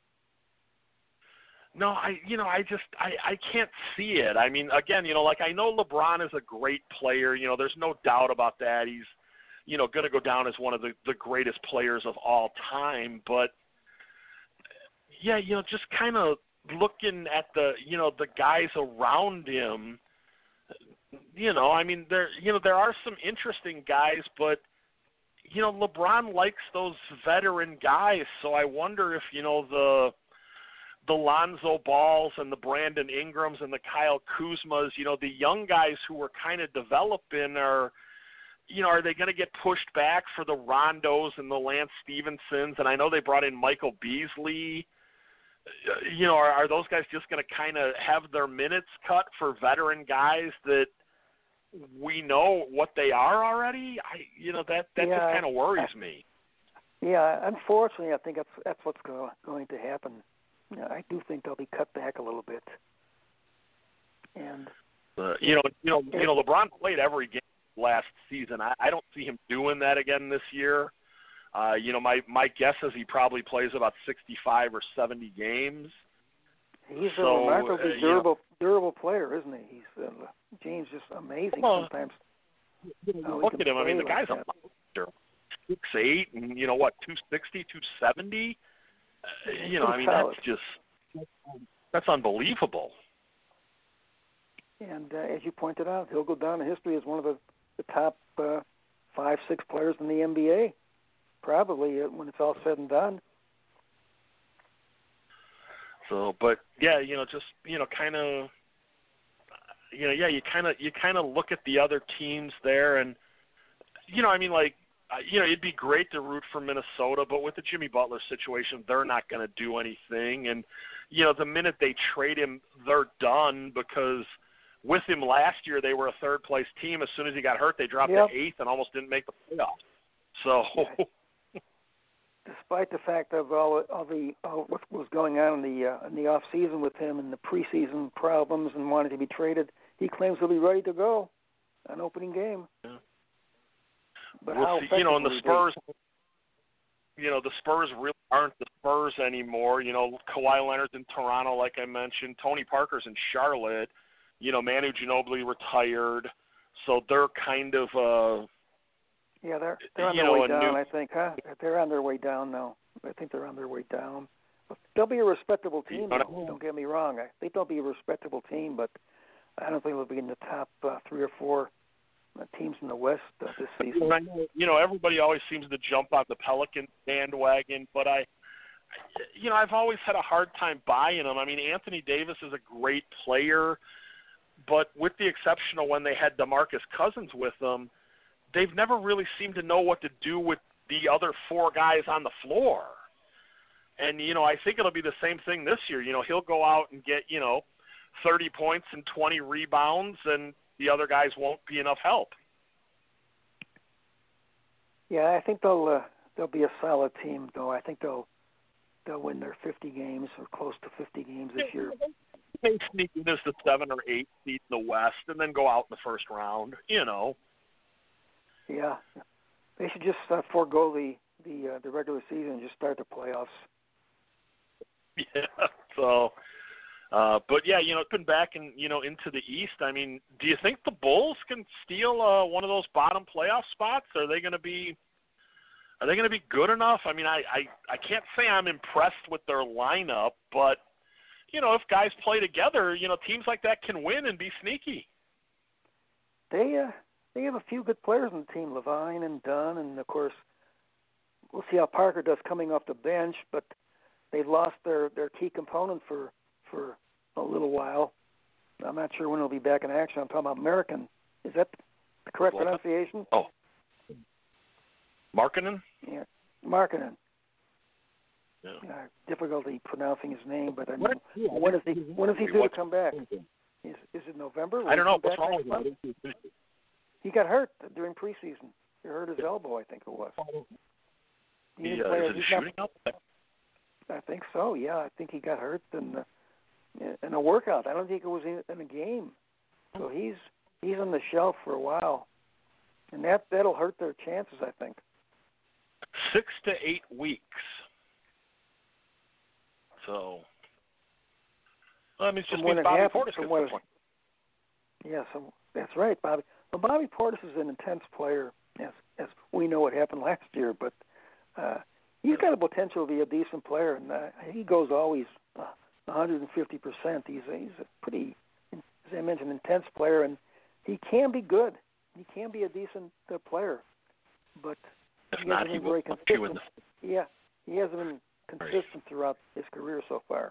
No, I can't see it. I mean, again, I know LeBron is a great player. There's no doubt about that. He's, going to go down as one of the greatest players of all time. But, yeah, just kind of looking at the guys around him, there are some interesting guys, but, LeBron likes those veteran guys. So I wonder if, the Lonzo Balls and the Brandon Ingrams and the Kyle Kuzmas, the young guys who were kind of developing are they going to get pushed back for the Rondos and the Lance Stevensons? And I know they brought in Michael Beasley. Are those guys just going to kind of have their minutes cut for veteran guys that we know what they are already? That just kind of worries me. Yeah, unfortunately, I think that's what's going to happen. I do think they'll be cut back a little bit. And LeBron played every game last season. I don't see him doing that again this year. My guess is he probably plays about 65 or 70 games. He's a remarkably durable player, isn't he? He's James just amazing sometimes. Look at him. I mean, the guy's a monster. 6'8", and 260, 270. That's unbelievable. And as you pointed out, he'll go down in history as one of the top 5-6 players in the NBA, probably when it's all said and done. So, but yeah, kind of, you kind of look at the other teams there, and it'd be great to root for Minnesota, but with the Jimmy Butler situation, they're not going to do anything. And, the minute they trade him, they're done because with him last year, they were a third-place team. As soon as he got hurt, they dropped to 8th and almost didn't make the playoffs. So, despite the fact of all what was going on in the off season with him and the preseason problems and wanting to be traded, he claims he'll be ready to go on opening game. Yeah. But we'll see, and the Spurs, the Spurs really aren't the Spurs anymore. Kawhi Leonard's in Toronto, like I mentioned. Tony Parker's in Charlotte. Manu Ginobili retired, so they're kind of they're on their way down. I think, they're on their way down now. I think they're on their way down. But they'll be a respectable team. Don't get me wrong. I think they'll be a respectable team, but I don't think they'll be in the top 3 or 4 teams in the West this season. You know, everybody always seems to jump on the Pelicans bandwagon, but I've always had a hard time buying them. I mean, Anthony Davis is a great player, but with the exception of when they had DeMarcus Cousins with them, they've never really seemed to know what to do with the other four guys on the floor. And, you know, I think it'll be the same thing this year. You know, he'll go out and get, 30 points and 20 rebounds, and the other guys won't be enough help. Yeah, I think they'll be a solid team, though. I think they'll win their 50 games or close to 50 games this year. They sneak in as the 7 or 8 seed in the West and then go out in the first round, Yeah, they should just forego the regular season and just start the playoffs. Yeah. So, but yeah, it's been back into the East. I mean, do you think the Bulls can steal one of those bottom playoff spots? Are they going to be good enough? I mean, I can't say I'm impressed with their lineup, but if guys play together, teams like that can win and be sneaky. They have a few good players on the team, Levine and Dunn, and of course, we'll see how Parker does coming off the bench, but they've lost their key component for a little while. I'm not sure when he'll be back in action. I'm talking about American. Is that the correct pronunciation? Oh. Markkanen? Yeah, Markkanen. Yeah. Difficulty pronouncing his name, but I mean, when is he due to come back? Is it November? I don't know. What's wrong with him? He got hurt during preseason. He hurt his elbow, I think it was. Is it shooting up? I think so. Yeah, I think he got hurt in a workout. I don't think it was in a game. So he's on the shelf for a while, and that'll hurt their chances, I think. 6 to 8 weeks. So, I mean, it's just means Bobby Portis gets the point. Yeah, so that's right, Bobby. Well, Bobby Portis is an intense player, as we know what happened last year, but he's got a potential to be a decent player, and he goes always 150%. He's a pretty, as I mentioned, intense player, and he can be good. He can be a decent player, but he hasn't been very consistent. Yeah, he hasn't been consistent throughout his career so far.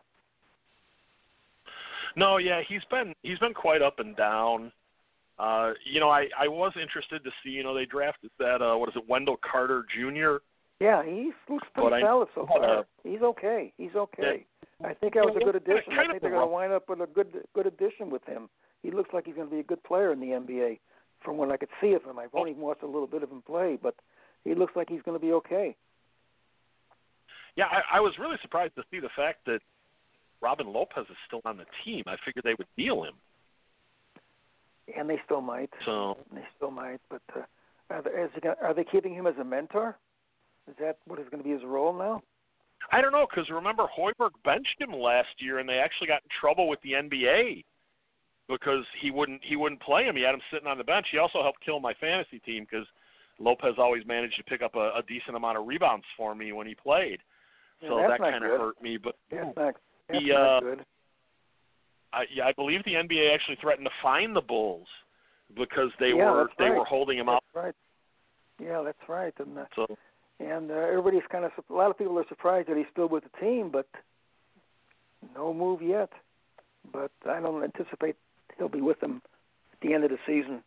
No, yeah, he's been quite up and down. I was interested to see, they drafted that, Wendell Carter Jr. Yeah, he looks pretty solid so far. He's okay. Yeah. I think that was a good addition. I think they're going to wind up with a good addition with him. He looks like he's going to be a good player in the NBA from what I could see of him. I've only watched a little bit of him play, but he looks like he's going to be okay. Yeah, I was really surprised to see the fact that Robin Lopez is still on the team. I figured they would deal him. And they still might. But are they keeping him as a mentor? Is that what is going to be his role now? I don't know, because remember, Hoiberg benched him last year, and they actually got in trouble with the NBA because he wouldn't play him. He had him sitting on the bench. He also helped kill my fantasy team because Lopez always managed to pick up a decent amount of rebounds for me when he played. So that kind of hurt me. But that's not good. I believe the NBA actually threatened to fine the Bulls because they were holding him out. That's right. Yeah, that's right. And so. And everybody's a lot of people are surprised that he's still with the team, but no move yet. But I don't anticipate he'll be with them at the end of the season.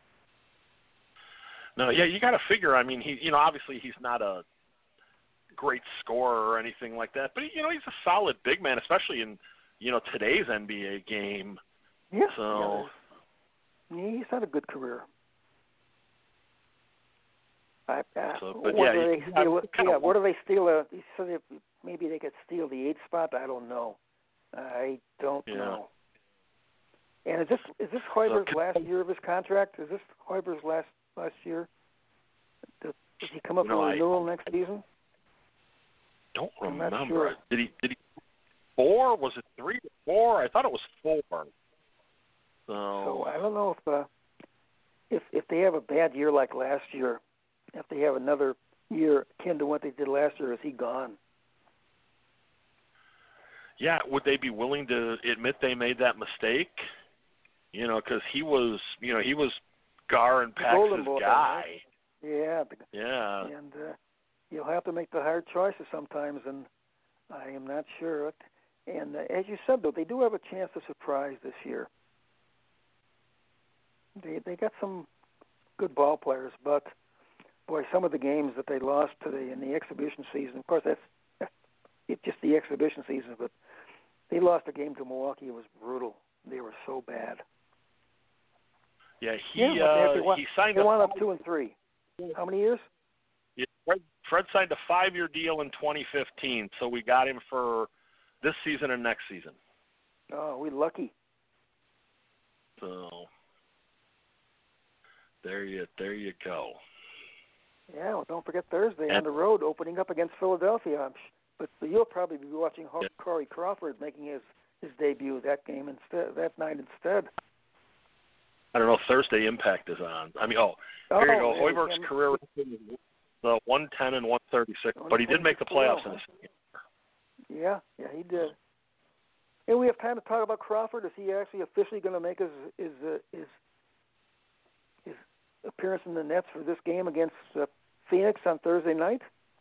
No, yeah, you got to figure. I mean, obviously he's not a great scorer or anything like that, but he's a solid big man, especially in today's NBA game. Yeah. So he's had a good career. Where do they steal? He said maybe they could steal the 8th spot. I don't know. I don't know. And is this Hoiberg's last year of his contract? Is this Hoiberg's last year? Does he come up for renewal next season? Don't remember. I'm not sure. Did he 4? Was it 3 or 4? I thought it was 4. So I don't know if they have a bad year like last year. If they have another year akin to what they did last year, is he gone? Yeah, would they be willing to admit they made that mistake? Because he was Gar and Pax's guy. Right? Yeah. Yeah. And you'll have to make the hard choices sometimes, and I am not sure. And as you said, though, they do have a chance to surprise this year. They got some good ball players, but boy, some of the games that they lost today in the exhibition season. Of course, that's just the exhibition season, but they lost a game to Milwaukee. It was brutal. They were so bad. Yeah, he signed. They wound up 2-3. How many years? Yeah, Fred signed a 5-year deal in 2015, so we got him for this season and next season. Oh, we're lucky. So there you go. Yeah, well, don't forget Thursday on the road, opening up against Philadelphia. But you'll probably be watching Corey Crawford making his debut that night instead. I don't know. Thursday Impact is on. Here you go. Hoiberg's career record is 110 and 136, but he did make the playoffs in this game. Yeah, he did. And we have time to talk about Crawford. Is he actually officially going to make his appearance in the nets for this game against Phoenix on Thursday night?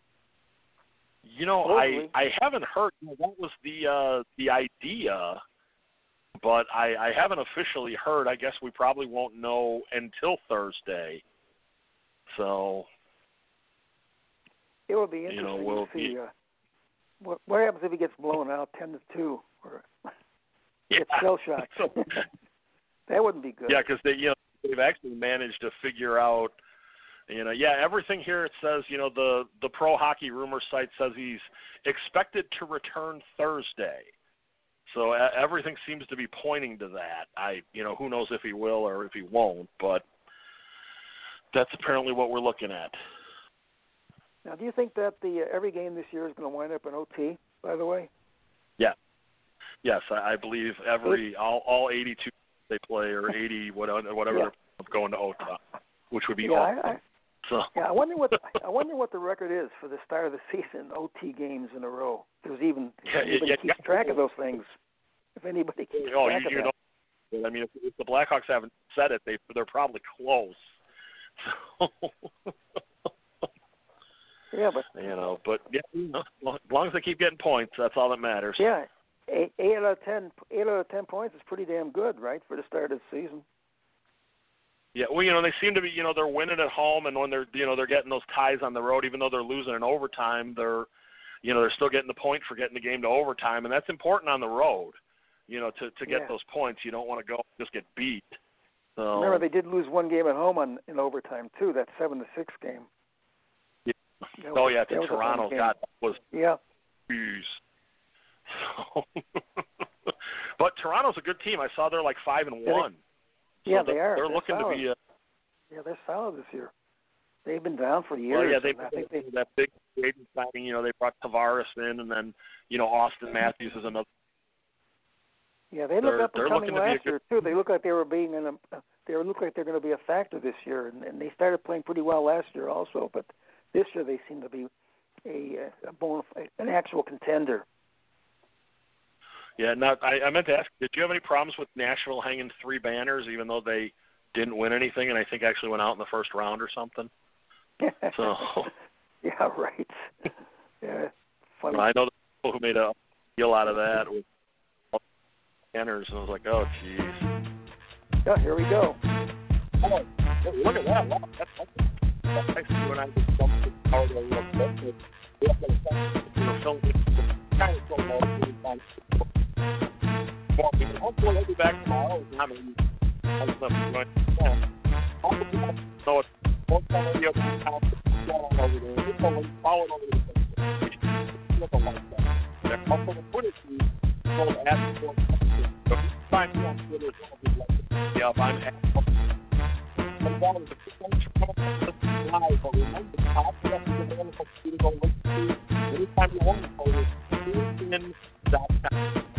I haven't heard. That was the idea, but I haven't officially heard. I guess we probably won't know until Thursday. So it will be interesting to see what happens if he gets blown out 10-2 or gets shell shocked. That wouldn't be good. Yeah, because they've actually managed to figure out. Everything here it says, the Pro Hockey Rumor site says he's expected to return Thursday. So everything seems to be pointing to that. Who knows if he will or if he won't, but that's apparently what we're looking at. Now, do you think that every game this year is going to wind up in OT, by the way? Yeah. Yes, I believe all 82 they play or 80 whatever they're going to OT, which would be awesome. I wonder what the record is for the start of the season, OT games in a row. There's even keeps track of those things. If anybody keeps track of that. I mean, if the Blackhawks haven't said it, they're probably close. So. Yeah, but as long as they keep getting points, that's all that matters. Yeah, 8 out of 10 points is pretty damn good, right, for the start of the season. Yeah, well, they seem to be, they're winning at home, and when they're getting those ties on the road, even though they're losing in overtime, they're still getting the point for getting the game to overtime, and that's important on the road, to get those points. You don't want to go just get beat. So. Remember, they did lose one game at home in overtime too. That 7-6 game. Yeah. To Toronto. God, that was. Yeah. Geez. So. But Toronto's a good team. I saw they're like 5-1. Yeah, they are. They're looking solid. to be. They're solid this year. They've been down for years. Well, I think that big agent signing. They brought Tavares in, and then Austin Matthews is another. Yeah, they look up and coming last year too. They look like they were being they look like they're going to be a factor this year, and they started playing pretty well last year also. But this year they seem to be an actual contender. Yeah, now I meant to ask, did you have any problems with Nashville hanging 3 banners, even though they didn't win anything, and I think actually went out in the first round or something? So. Yeah, right. Yeah, funny. I know the people who made a deal out of that with banners, and I was like, oh, jeez. Yeah, here we go. Oh, look at that. Wow, that's actually when I just bumped the power to a little bit. Hopefully he'll be back tomorrow. I mean, I was nothing going to so it's one time of the other house going over there. It's only following over the thing. Like that. They're also the footage you told to ask for. So if you find me on Twitter, if I'm asking. Sometimes the things are coming up live, but remember the podcast is available for you to go listen to anytime you want to. Go to TuneIn.com.